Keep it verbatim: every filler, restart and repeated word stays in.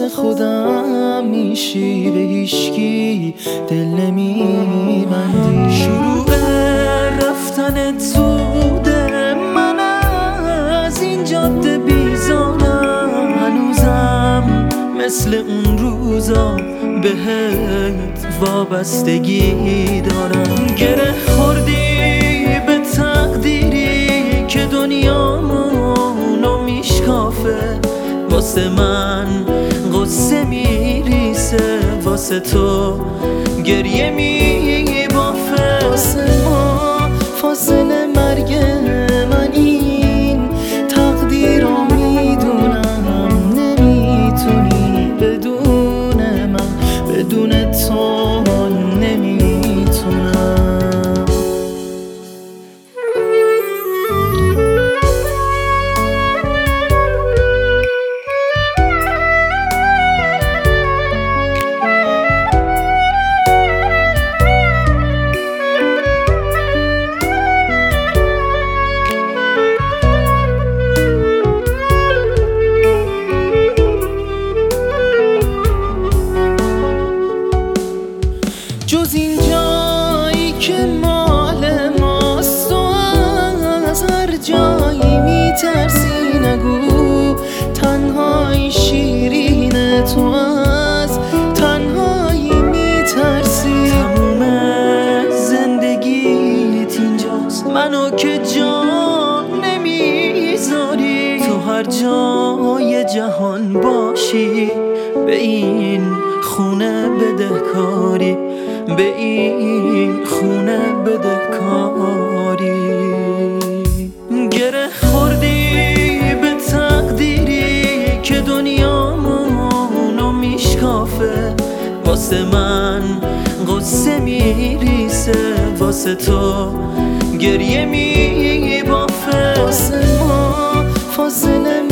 واسه خودم میشی، به هیچکی دل نمیبندی. شروع رفتن زوده، من از این جاده بیزارم، هنوزم مثل اون روزا بهت وابستگی دارم. گره خوردی به تقدیری که دنیامونو میشکافه، واسه من قصه میریسه، واسه تو گریه میبافه. واسه ما فاصله مرگ من این تقدیر رو میدونم، نمیتونی بدون من، بدون تو نمیتونم. جز این جایی که مال ماست، تو از هر جایی میترسی، نگو تنهایی شیرینه، تو از تنهایی میترسی. تموم زندگیت اینجاست، منو که جا نمیذاری، تو هر جای جهان باشی، به این خونه بدهکاری، به این خونه بدهکاری. گره خوردی به تقدیری که دنیامونو میشکافه، واسه من قصه میریسه، واسه تو گریه میبافه. واسه ما فاصله